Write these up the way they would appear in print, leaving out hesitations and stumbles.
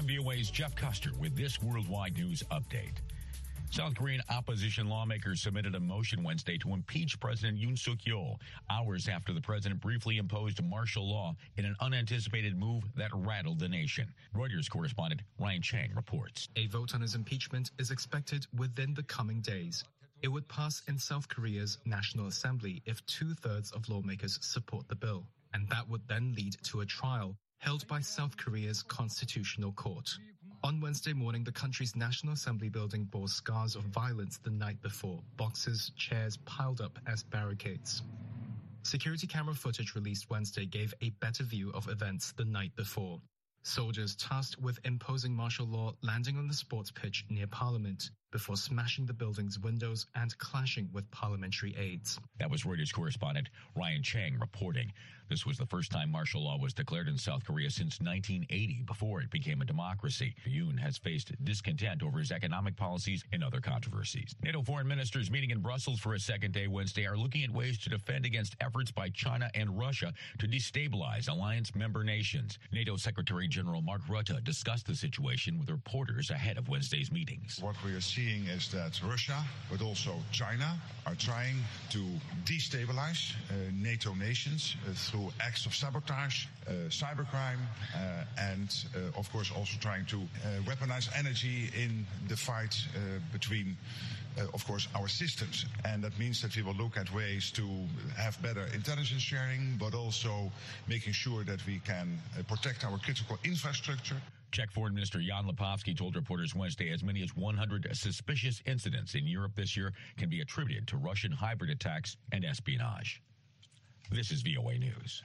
VOA's Jeff Custer with this worldwide news update. South Korean opposition lawmakers submitted a motion Wednesday to impeach President Yoon Suk-yeol, hours after the president briefly imposed martial law in an unanticipated move that rattled the nation. Reuters correspondent Ryan Chang reports. A vote on his impeachment is expected within the coming days. It would pass in South Korea's National Assembly if 2/3 of lawmakers support the bill, and that would then lead to a trial held by South Korea's Constitutional Court. On Wednesday morning, the country's National Assembly building bore scars of violence the night before, boxes, chairs piled up as barricades. Security camera footage released Wednesday gave a better view of events the night before. Soldiers tasked with imposing martial law landing on the sports pitch near Parliament before smashing the building's windows and clashing with parliamentary aides. That was Reuters correspondent Ryan Chang reporting. This was the first time martial law was declared in South Korea since 1980, before it became a democracy. Yoon has faced discontent over his economic policies and other controversies. NATO foreign ministers meeting in Brussels for a second day Wednesday are looking at ways to defend against efforts by China and Russia to destabilize alliance member nations. NATO Secretary General Mark Rutte discussed the situation with reporters ahead of Wednesday's meetings. What we are seeing is that Russia, but also China, are trying to destabilize NATO nations through acts of sabotage, cybercrime, and of course also trying to weaponize energy in the fight between of course, our systems. And that means that we will look at ways to have better intelligence sharing, but also making sure that we can protect our critical infrastructure. Czech Foreign Minister Jan Lipovsky told reporters Wednesday as many as 100 suspicious incidents in Europe this year can be attributed to Russian hybrid attacks and espionage. This is VOA News.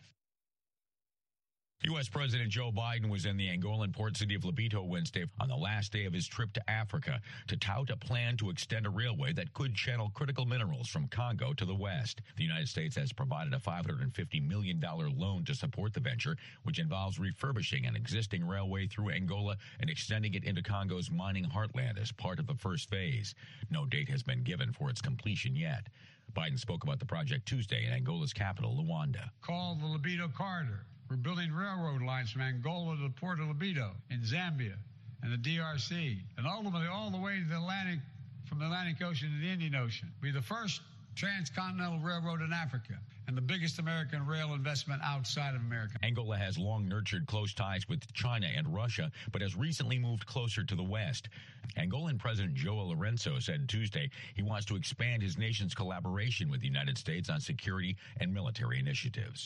U.S. President Joe Biden was in the Angolan port city of Lobito Wednesday on the last day of his trip to Africa to tout a plan to extend a railway that could channel critical minerals from Congo to the west. The United States has provided a $550 million loan to support the venture, which involves refurbishing an existing railway through Angola and extending it into Congo's mining heartland as part of the first phase. No date has been given for its completion yet. Biden spoke about the project Tuesday in Angola's capital, Luanda. Called the Lobito Corridor. We're building railroad lines from Angola to the port of Lobito in Zambia and the DRC, and ultimately all the way to the Atlantic, from the Atlantic Ocean to the Indian Ocean. We're the first transcontinental railroad in Africa and the biggest American rail investment outside of America. Angola has long nurtured close ties with China and Russia, but has recently moved closer to the West. Angolan President João Lourenço said Tuesday he wants to expand his nation's collaboration with the United States on security and military initiatives.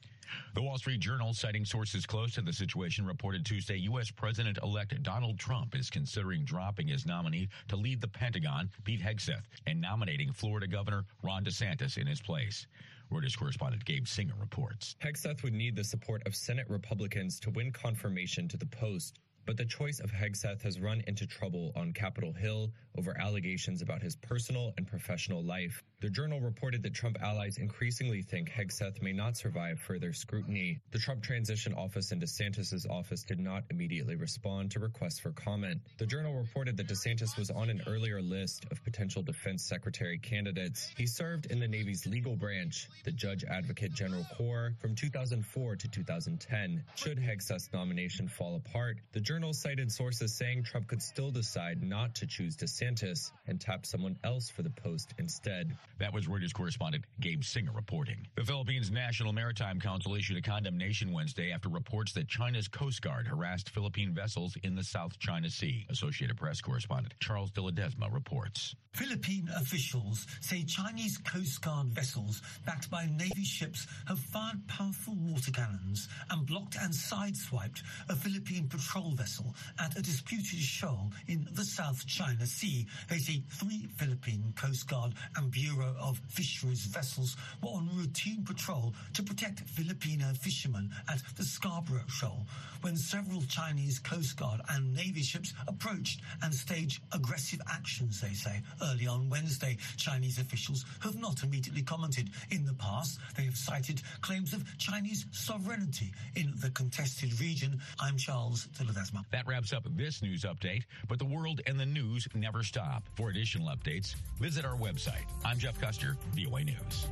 The Wall Street Journal, citing sources close to the situation, reported Tuesday U.S. President-elect Donald Trump is considering dropping his nominee to lead the Pentagon, Pete Hegseth, and nominating Florida Governor Ron DeSantis in his place. Reuters correspondent Gabe Singer reports. Hegseth would need the support of Senate Republicans to win confirmation to the post, but the choice of Hegseth has run into trouble on Capitol Hill over allegations about his personal and professional life. The Journal reported that Trump allies increasingly think Hegseth may not survive further scrutiny. The Trump Transition Office and DeSantis' office did not immediately respond to requests for comment. The Journal reported that DeSantis was on an earlier list of potential defense secretary candidates. He served in the Navy's legal branch, the Judge Advocate General Corps, from 2004 to 2010. Should Hegseth's nomination fall apart, the Journal cited sources saying Trump could still decide not to choose DeSantis and tap someone else for the post instead. That was Reuters correspondent Gabe Singer reporting. The Philippines National Maritime Council issued a condemnation Wednesday after reports that China's Coast Guard harassed Philippine vessels in the South China Sea. Associated Press correspondent Charles de Ledesma reports. Philippine officials say Chinese Coast Guard vessels backed by Navy ships have fired powerful water cannons and blocked and sideswiped a Philippine patrol vessel at a disputed shoal in the South China Sea. They say 3 Philippine Coast Guard and Bureau of Fisheries vessels were on routine patrol to protect Filipino fishermen at the Scarborough Shoal when several Chinese Coast Guard and Navy ships approached and staged aggressive actions, they say. Early on Wednesday, Chinese officials have not immediately commented. In the past, they have cited claims of Chinese sovereignty in the contested region. I'm Charles de Ledesma. That wraps up this news update, but the world and the news never stop. For additional updates, visit our website. I'm Jeff Custer, VOA News.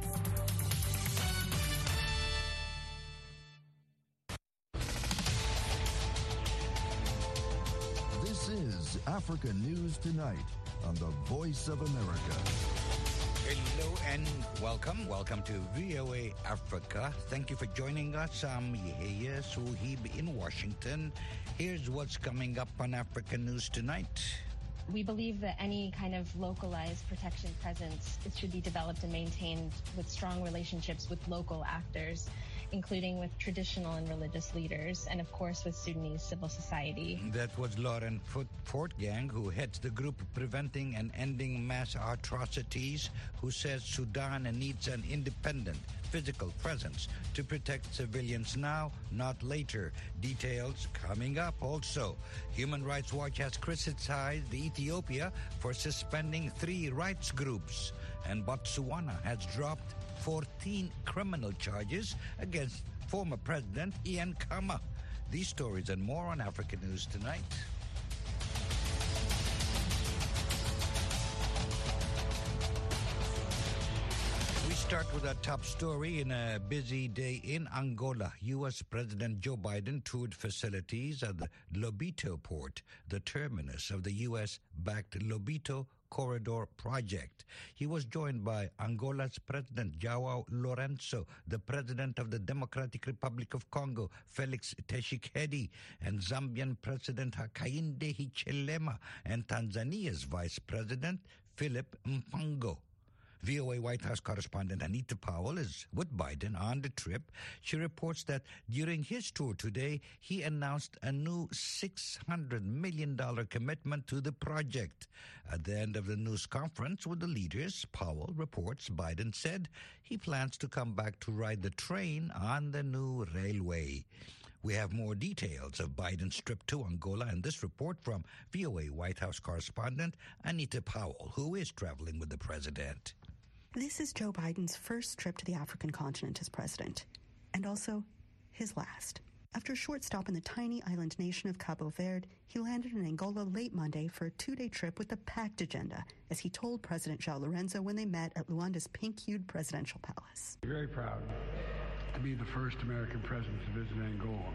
It's Africa News Tonight on the Voice of America. Hello and welcome. Welcome to VOA Africa. Thank you for joining us. I'm Yehia Suhib in Washington. Here's what's coming up on Africa News Tonight. We believe that any kind of localized protection presence should be developed and maintained with strong relationships with local actors, including with traditional and religious leaders, and of course with Sudanese civil society. That was Lauren Fortgang, who heads the group Preventing and Ending Mass Atrocities, who says Sudan needs an independent physical presence to protect civilians now, not later. Details coming up also. Human Rights Watch has criticized Ethiopia for suspending 3 rights groups, and Botswana has dropped 14 criminal charges against former President Ian Khama. These stories and more on Africa News Tonight. We start with our top story. In a busy day in Angola, U.S. President Joe Biden toured facilities at the Lobito port, the terminus of the U.S.-backed Lobito Corridor project. He was joined by Angola's President João Lourenço, the President of the Democratic Republic of Congo, Felix Tshisekedi, and Zambian President Hakainde Hichilema, and Tanzania's Vice President Philip Mpango. VOA White House correspondent Anita Powell is with Biden on the trip. She reports that during his tour today, he announced a new $600 million commitment to the project. At the end of the news conference with the leaders, Powell reports Biden said he plans to come back to ride the train on the new railway. We have more details of Biden's trip to Angola in this report from VOA White House correspondent Anita Powell, who is traveling with the president. This is Joe Biden's first trip to the African continent as president, and also his last. After a short stop in the tiny island nation of Cabo Verde, he landed in Angola late Monday for a 2-day trip with a packed agenda, as he told President João Lourenço when they met at Luanda's pink-hued presidential palace. Very proud to be the first American president to visit Angola,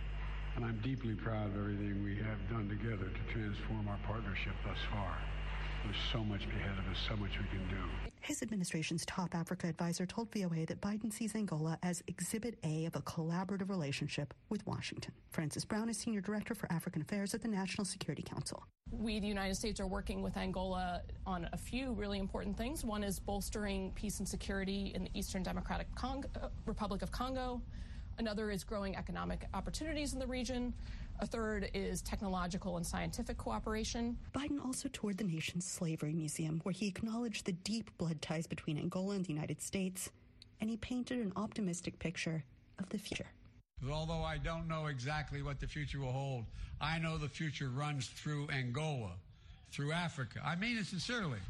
and I'm deeply proud of everything we have done together to transform our partnership thus far. There's so much ahead of us, so much we can do. His administration's top Africa advisor told VOA that Biden sees Angola as Exhibit A of a collaborative relationship with Washington. Frances Brown is Senior Director for African Affairs at the National Security Council. We, the United States, are working with Angola on a few really important things. One is bolstering peace and security in the Eastern Democratic Republic of Congo. Another is growing economic opportunities in the region. A third is technological and scientific cooperation. Biden also toured the nation's slavery museum, where he acknowledged the deep blood ties between Angola and the United States, and he painted an optimistic picture of the future. Although I don't know exactly what the future will hold, I know the future runs through Angola, through Africa. I mean it sincerely.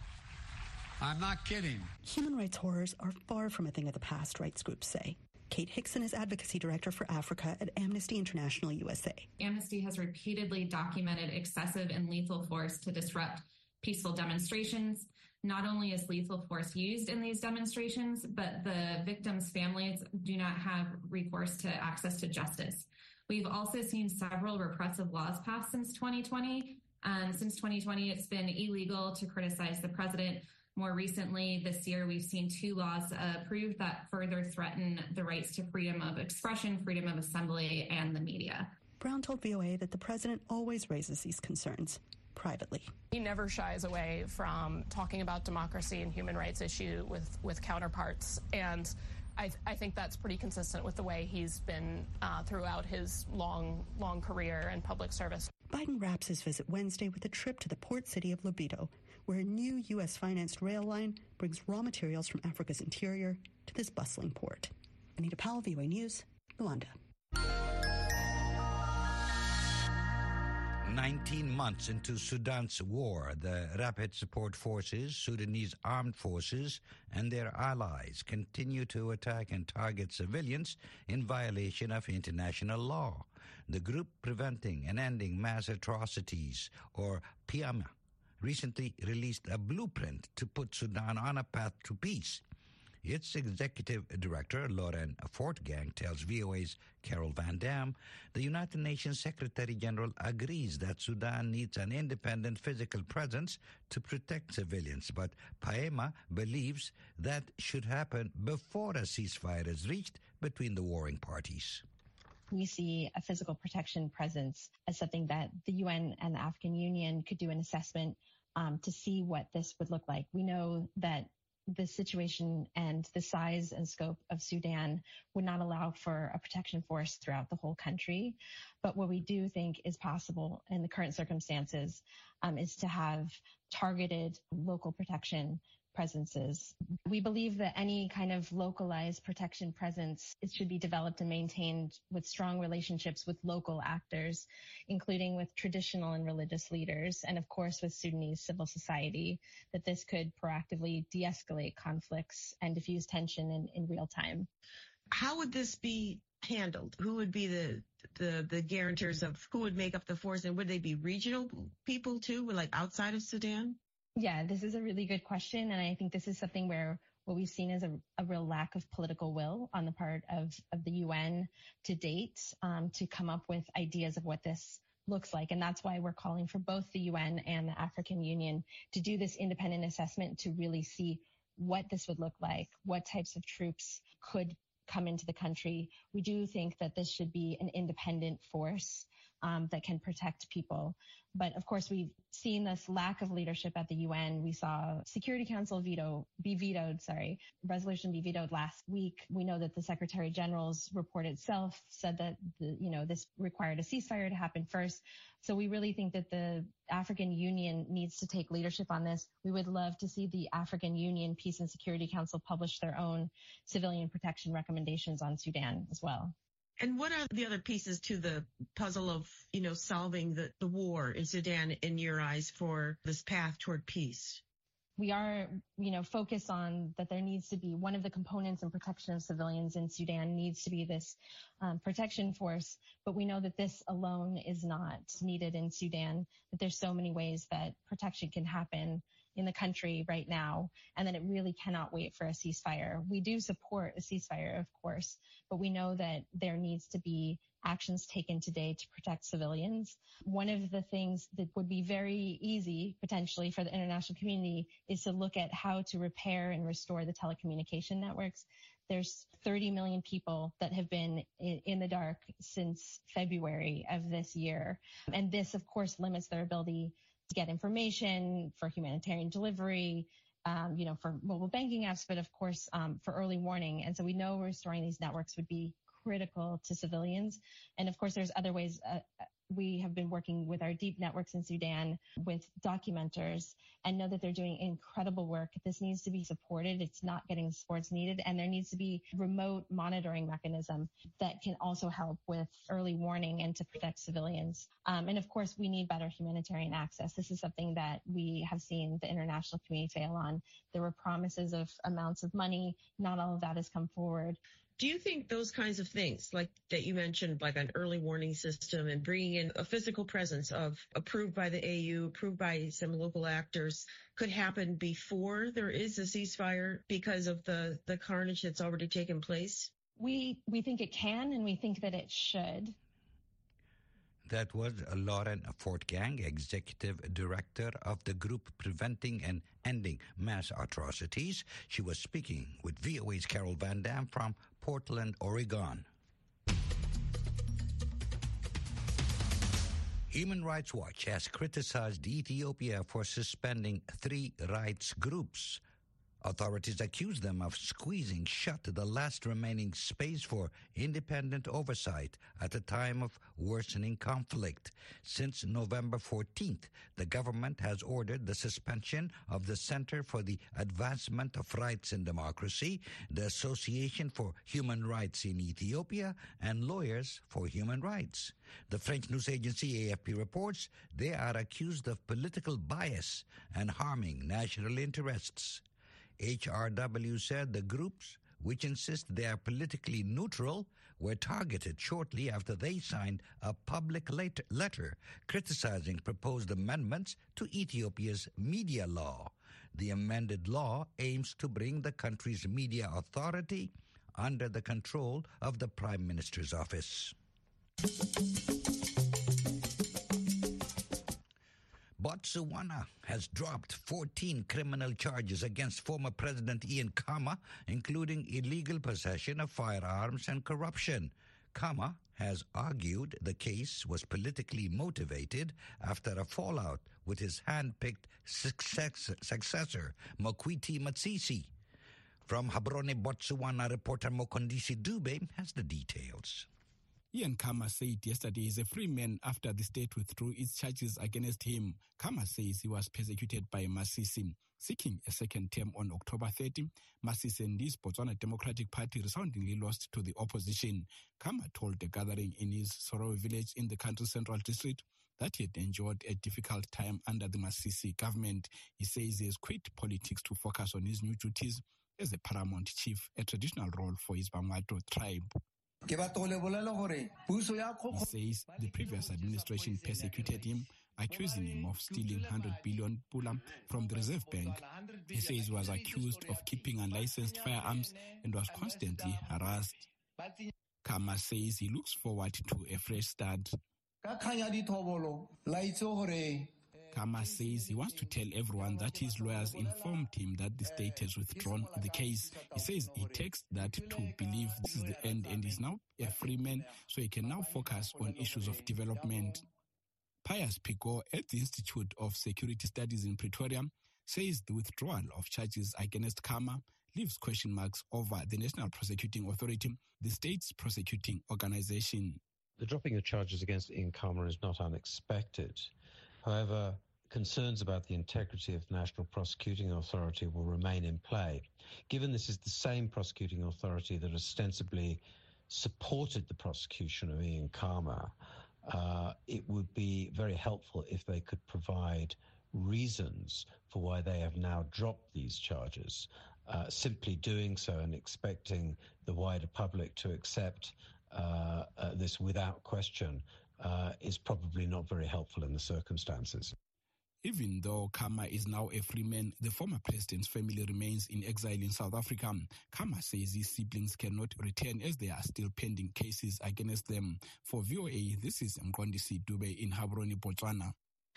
I'm not kidding. Human rights horrors are far from a thing of the past, rights groups say. Kate Hickson is Advocacy Director for Africa at Amnesty International USA. Amnesty has repeatedly documented excessive and lethal force to disrupt peaceful demonstrations. Not only is lethal force used in these demonstrations, but the victims' families do not have recourse to access to justice. We've also seen several repressive laws passed since 2020. Since 2020, it's been illegal to criticize the president. More recently, this year, we've seen 2 laws approved that further threaten the rights to freedom of expression, freedom of assembly, and the media. Brown told VOA that the president always raises these concerns privately. He never shies away from talking about democracy and human rights issue with counterparts, and I think that's pretty consistent with the way he's been throughout his long career in public service. Biden wraps his visit Wednesday with a trip to the port city of Lobito, where a new U.S.-financed rail line brings raw materials from Africa's interior to this bustling port. Anita Powell, VOA News, Luanda. 19 months into Sudan's war, the Rapid Support Forces, Sudanese armed forces, and their allies continue to attack and target civilians in violation of international law. The group Preventing and Ending Mass Atrocities, or PIAMA, recently released a blueprint to put Sudan on a path to peace. Its executive director, Lauren Fortgang, tells VOA's Carol Van Dam the United Nations Secretary General agrees that Sudan needs an independent physical presence to protect civilians, but Paema believes that should happen before a ceasefire is reached between the warring parties. We see a physical protection presence as something that the UN and the African Union could do an assessment to see what this would look like. We know that the situation and the size and scope of Sudan would not allow for a protection force throughout the whole country. But what we do think is possible in the current circumstances is to have targeted local protection presences. We believe that any kind of localized protection presence, it should be developed and maintained with strong relationships with local actors, including with traditional and religious leaders, and of course with Sudanese civil society, that this could proactively de-escalate conflicts and diffuse tension in real time. How would this be handled? Who would be the guarantors of who would make up the force, and would they be regional people too, like outside of Sudan? Yeah, this is a really good question. And I think this is something where what we've seen is a real lack of political will on the part of the UN to date to come up with ideas of what this looks like. And that's why we're calling for both the UN and the African Union to do this independent assessment to really see what this would look like, what types of troops could come into the country. We do think that this should be an independent force that can protect people. But of course, we've seen this lack of leadership at the UN. We saw Security Council resolution be vetoed last week. We know that the Secretary General's report itself said that this required a ceasefire to happen first. So we really think that the African Union needs to take leadership on this. We would love to see the African Union Peace and Security Council publish their own civilian protection recommendations on Sudan as well. And what are the other pieces to the puzzle of, solving the war in Sudan in your eyes for this path toward peace? We are, focused on that there needs to be one of the components in protection of civilians in Sudan needs to be this protection force. But we know that this alone is not needed in Sudan, that there's so many ways that protection can happen in the country right now, and that it really cannot wait for a ceasefire. We do support a ceasefire, of course, but we know that there needs to be actions taken today to protect civilians. One of the things that would be very easy, potentially, for the international community is to look at how to repair and restore the telecommunication networks. There's 30 million people that have been in the dark since February of this year. And this, of course, limits their ability to get information for humanitarian delivery, for mobile banking apps, but of course, for early warning. And so we know restoring these networks would be critical to civilians. And of course, there's other ways. We have been working with our deep networks in Sudan with documenters and know that they're doing incredible work. This needs to be supported. It's not getting the support needed. And there needs to be remote monitoring mechanism that can also help with early warning and to protect civilians. And of course, we need better humanitarian access. This is something that we have seen the international community fail on. There were promises of amounts of money. Not all of that has come forward. Do you think those kinds of things, like that you mentioned, like an early warning system and bringing in a physical presence approved by the AU, approved by some local actors, could happen before there is a ceasefire because of the carnage that's already taken place? We think it can, and we think that it should. That was Lauren Fortgang, Executive Director of the group Preventing and Ending Mass Atrocities. She was speaking with VOA's Carol Van Dam from Portland, Oregon. Human Rights Watch has criticized Ethiopia for suspending 3 rights groups. Authorities accuse them of squeezing shut the last remaining space for independent oversight at a time of worsening conflict. Since November 14th, the government has ordered the suspension of the Center for the Advancement of Rights and Democracy, the Association for Human Rights in Ethiopia, and Lawyers for Human Rights. The French news agency AFP reports they are accused of political bias and harming national interests. HRW said the groups, which insist they are politically neutral, were targeted shortly after they signed a public letter criticizing proposed amendments to Ethiopia's media law. The amended law aims to bring the country's media authority under the control of the Prime Minister's office. Botswana has dropped 14 criminal charges against former President Ian Khama, including illegal possession of firearms and corruption. Khama has argued the case was politically motivated after a fallout with his hand-picked successor, Mokwiti Matsisi. From Gaborone, Botswana, reporter Mokondisi Dube has the details. Ian Khama said yesterday he's a free man after the state withdrew its charges against him. Khama says he was persecuted by Masisi. Seeking a second term on October 30, Masisi and his Botswana Democratic Party resoundingly lost to the opposition. Khama told the gathering in his Sorowe village in the country's central district that he had endured a difficult time under the Masisi government. He says he has quit politics to focus on his new duties as a paramount chief, a traditional role for his Bangwato tribe. He says the previous administration persecuted him, accusing him of stealing 100 billion pula from the Reserve Bank. He says he was accused of keeping unlicensed firearms and was constantly harassed. Khama says he looks forward to a fresh start. Khama says he wants to tell everyone that his lawyers informed him that the state has withdrawn the case. He says he takes that to believe this is the end and is now a free man, so he can now focus on issues of development. Pius Pico at the Institute of Security Studies in Pretoria says the withdrawal of charges against Khama leaves question marks over the National Prosecuting Authority, the state's prosecuting organization. The dropping of charges against Ian Khama is not unexpected. However, concerns about the integrity of the National Prosecuting Authority will remain in play. Given this is the same prosecuting authority that ostensibly supported the prosecution of Ian Khama, it would be very helpful if they could provide reasons for why they have now dropped these charges. Simply doing so and expecting the wider public to accept this without question is probably not very helpful in the circumstances. Even though Khama is now a free man, the former president's family remains in exile in South Africa. Khama says his siblings cannot return as there are still pending cases against them. For VOA, this is Mkondisi Dube in Gaborone, Botswana.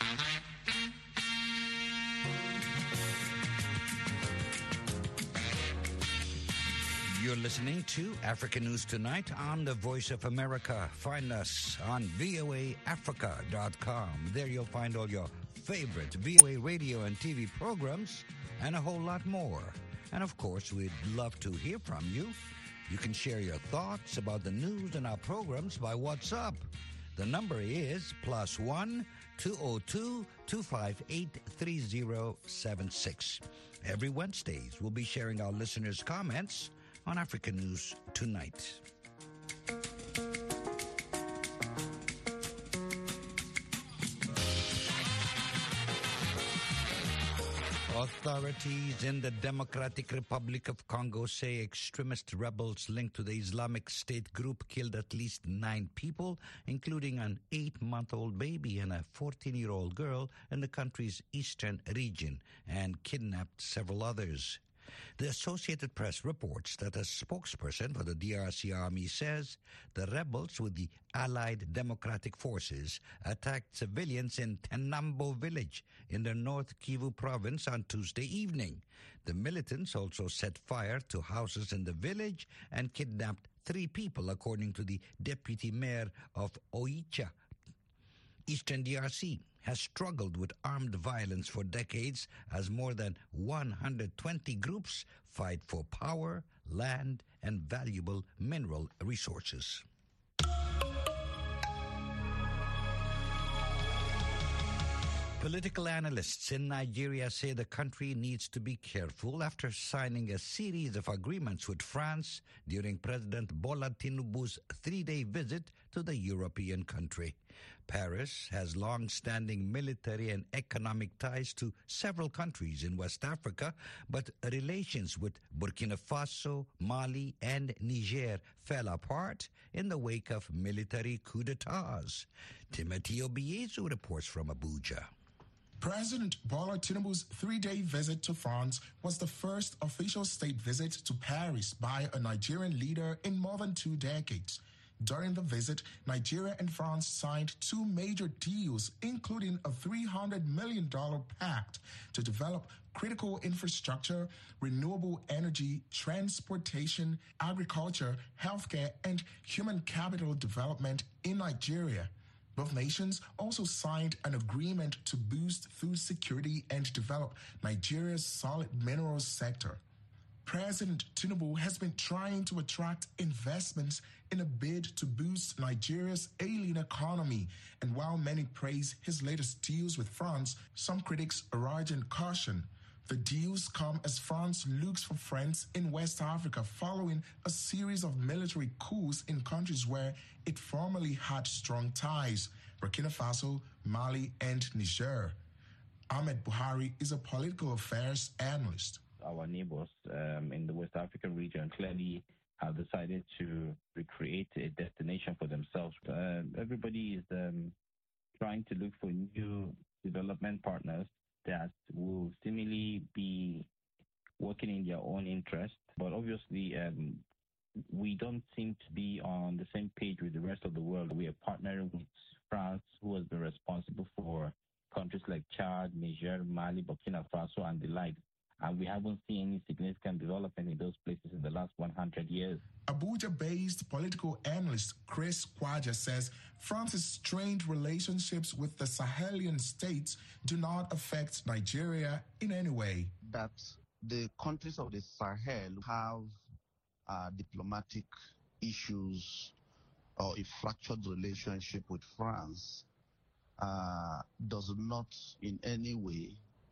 You're listening to Africa News Tonight on the Voice of America. Find us on voaafrica.com. There you'll find all your favorite VOA radio and TV programs and a whole lot more. And of course, we'd love to hear from you. You can share your thoughts about the news and our programs by WhatsApp. The number is +1 202 258 3076. Every Wednesdays, we'll be sharing our listeners' comments on Africa News Tonight. Authorities in the Democratic Republic of Congo say extremist rebels linked to the Islamic State group killed at least 9 people, including an 8-month-old baby and a 14-year-old girl in the country's eastern region, and kidnapped several others. The Associated Press reports that a spokesperson for the DRC army says the rebels with the Allied Democratic Forces attacked civilians in Tenambo village in the North Kivu province on Tuesday evening. The militants also set fire to houses in the village and kidnapped 3 people, according to the deputy mayor of Oicha. Eastern DRC has struggled with armed violence for decades as more than 120 groups fight for power, land, and valuable mineral resources. Political analysts in Nigeria say the country needs to be careful after signing a series of agreements with France during President Bola Tinubu's 3-day visit to the European country. Paris has long-standing military and economic ties to several countries in West Africa, but relations with Burkina Faso, Mali, and Niger fell apart in the wake of military coups d'etats. Timothy Obiezu reports from Abuja. President Bola Tinubu's 3-day visit to France was the first official state visit to Paris by a Nigerian leader in more than 2 decades. During the visit, Nigeria and France signed 2 major deals, including a $300 million pact to develop critical infrastructure, renewable energy, transportation, agriculture, healthcare, and human capital development in Nigeria. Both nations also signed an agreement to boost food security and develop Nigeria's solid minerals sector. President Tinubu has been trying to attract investments in a bid to boost Nigeria's ailing economy. And while many praise his latest deals with France, some critics are urging caution. The deals come as France looks for friends in West Africa following a series of military coups in countries where it formerly had strong ties: Burkina Faso, Mali, and Niger. Ahmed Buhari is a political affairs analyst. Our neighbors in the West African region clearly have decided to recreate a destination for themselves. Everybody is trying to look for new development partners that will seemingly be working in their own interest. But obviously, we don't seem to be on the same page with the rest of the world. We are partnering with France, who has been responsible for countries like Chad, Niger, Mali, Burkina Faso, and the like. And we haven't seen any significant development in those places in the last 100 years. Abuja-based political analyst Chris Kwaja says France's strained relationships with the Sahelian states do not affect Nigeria in any way. That the countries of the Sahel have diplomatic issues or a fractured relationship with France does not in any way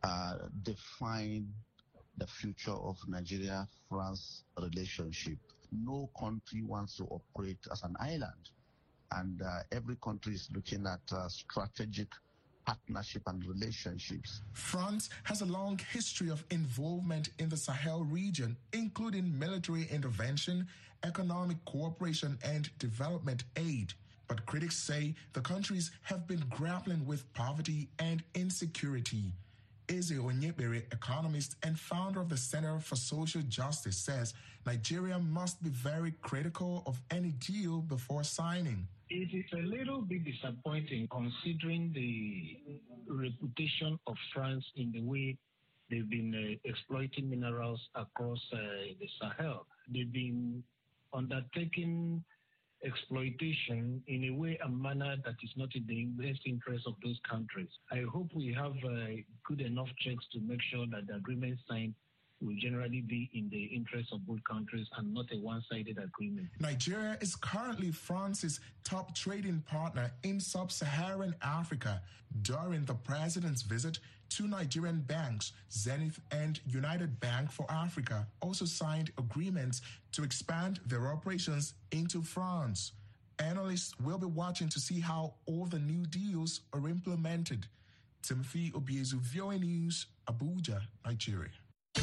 define the future of Nigeria-France relationship. No country wants to operate as an island, and every country is looking at strategic partnership and relationships. France has a long history of involvement in the Sahel region, including military intervention, economic cooperation, and development aid. But critics say the countries have been grappling with poverty and insecurity. Eze Onyebere, economist and founder of the Center for Social Justice, says Nigeria must be very critical of any deal before signing. It is a little bit disappointing considering the reputation of France in the way they've been exploiting minerals across the Sahel. They've been undertaking exploitation in a way and manner that is not in the best interest of those countries. I hope we have good enough checks to make sure that the agreement signed will generally be in the interest of both countries and not a one-sided agreement. Nigeria is currently France's top trading partner in sub-Saharan Africa. During the president's visit, 2 Nigerian banks, Zenith and United Bank for Africa, also signed agreements to expand their operations into France. Analysts will be watching to see how all the new deals are implemented. Timothy Obiezu, VOA News, Abuja, Nigeria.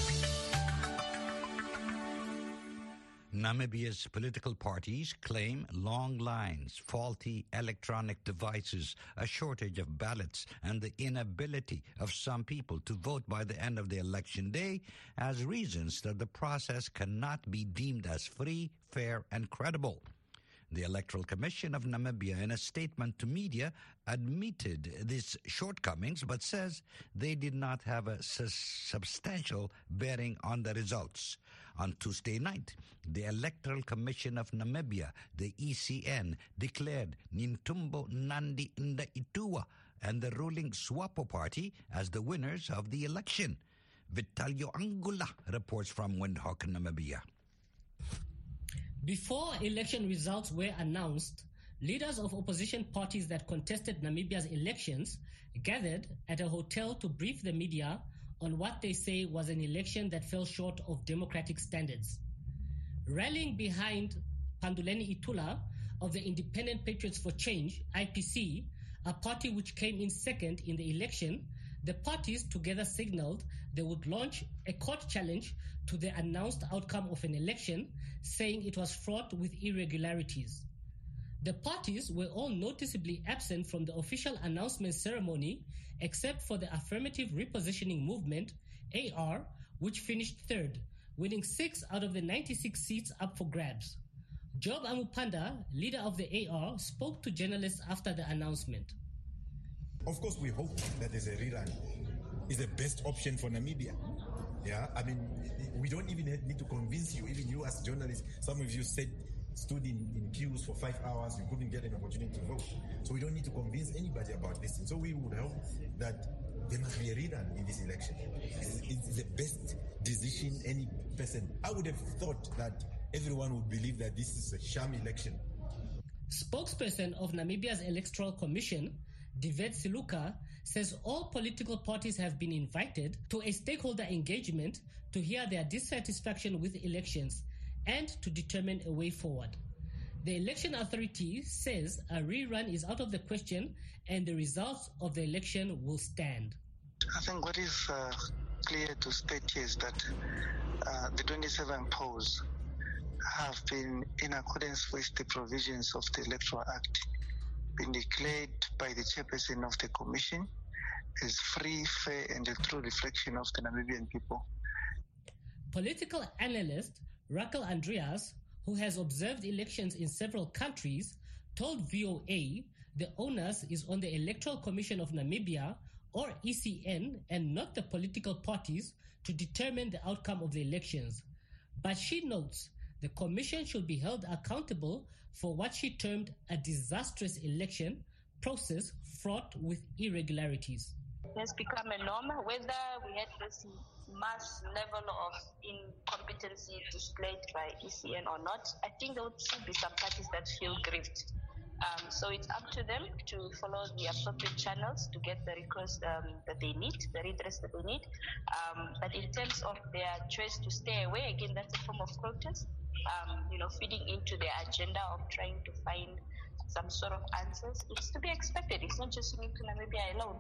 Namibia's political parties claim long lines, faulty electronic devices, a shortage of ballots, and the inability of some people to vote by the end of the election day as reasons that the process cannot be deemed as free, fair, and credible. The Electoral Commission of Namibia, in a statement to media, admitted these shortcomings but says they did not have a substantial bearing on the results. On Tuesday night, the Electoral Commission of Namibia, the ECN, declared Nintumbo Nandi Ndaitwah and the ruling SWAPO party as the winners of the election. Vitalio Angula reports from Windhoek, Namibia. Before election results were announced, leaders of opposition parties that contested Namibia's elections gathered at a hotel to brief the media on what they say was an election that fell short of democratic standards. Rallying behind Panduleni Itula of the Independent Patriots for Change, IPC, a party which came in second in the election, the parties together signaled they would launch a court challenge to the announced outcome of an election, saying it was fraught with irregularities. The parties were all noticeably absent from the official announcement ceremony, except for the Affirmative Repositioning Movement, AR, which finished third, winning 6 out of the 96 seats up for grabs. Job Amupanda, leader of the AR, spoke to journalists after the announcement. Of course, we hope that there's a rerun. It's the best option for Namibia. Yeah, I mean, we don't even need to convince you. Even you as journalists, some of you stood in queues for 5 hours, you couldn't get an opportunity to vote. So we don't need to convince anybody about this. So we would hope that there must be a rerun in this election. It's the best decision any person. I would have thought that everyone would believe that this is a sham election. Spokesperson of Namibia's Electoral Commission, Divet Siluka, says all political parties have been invited to a stakeholder engagement to hear their dissatisfaction with elections and to determine a way forward. The election authority says a rerun is out of the question and the results of the election will stand. I think what is clear to state here is that the 27 polls have been in accordance with the provisions of the Electoral Act, been declared by the chairperson of the commission as free, fair and a true reflection of the Namibian people. Political analyst Raquel Andreas, who has observed elections in several countries, told VOA the onus is on the Electoral Commission of Namibia, or ECN, and not the political parties to determine the outcome of the elections. But she notes the commission should be held accountable for what she termed a disastrous election process fraught with irregularities. It has become a norm, whether we had this mass level of incompetency displayed by ECN or not. I think there would still be some parties that feel grieved. So it's up to them to follow the appropriate channels to get the request that they need, the redress that they need. But in terms of their choice to stay away, again, that's a form of protest, feeding into their agenda of trying to find some sort of answers. It's to be expected. It's not just unique to Namibia alone.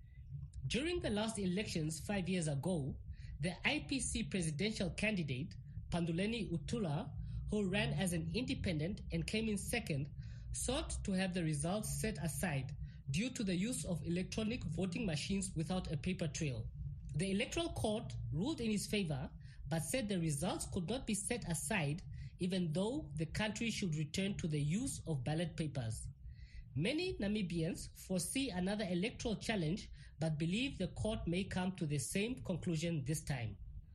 During the last elections 5 years ago, the IPC presidential candidate, Panduleni Utula, who ran as an independent and came in second, sought to have the results set aside due to the use of electronic voting machines without a paper trail. The Electoral Court ruled in his favor, but said the results could not be set aside even though the country should return to the use of ballot papers. Many Namibians foresee another electoral challenge but believe the court may come to the same conclusion this time.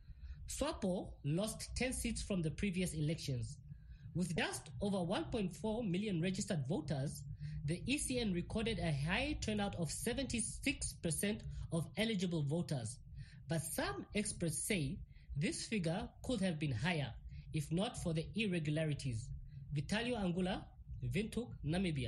SWAPO lost 10 seats from the previous elections. With just over 1.4 million registered voters, the ECN recorded a high turnout of 76% of eligible voters. But some experts say this figure could have been higher if not for the irregularities. Vitalio Angula, Windhoek, Namibia.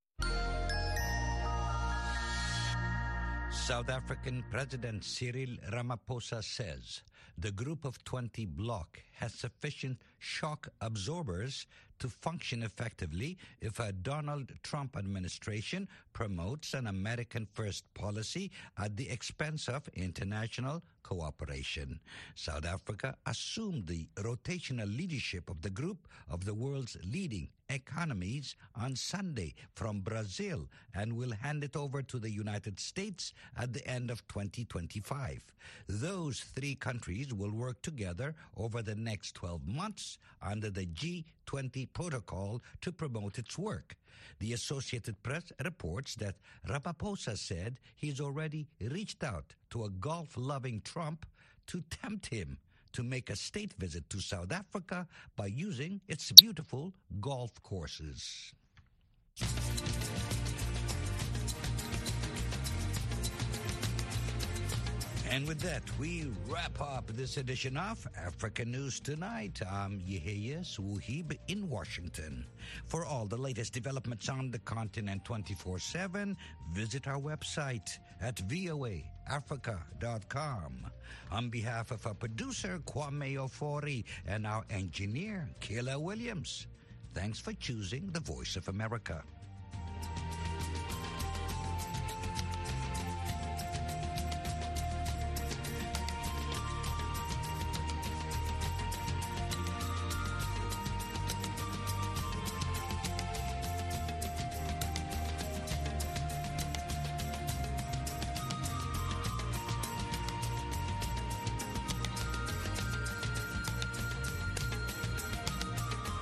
South African President Cyril Ramaphosa says the Group of 20 bloc has sufficient shock absorbers to function effectively if a Donald Trump administration promotes an American first policy at the expense of international cooperation. South Africa assumed the rotational leadership of the group of the world's leading economies on Sunday from Brazil and will hand it over to the United States at the end of 2025. Those three countries will work together over the next 12 months under the G20 protocol to promote its work. The Associated Press reports that Ramaphosa said he's already reached out to a golf-loving Trump to tempt him to make a state visit to South Africa by using its beautiful golf courses. And with that, we wrap up this edition of Africa News Tonight. I'm Yehia Suhib in Washington. For all the latest developments on the continent 24/7, visit our website at voaafrica.com. On behalf of our producer, Kwame Ofori, and our engineer, Kayla Williams, thanks for choosing the Voice of America.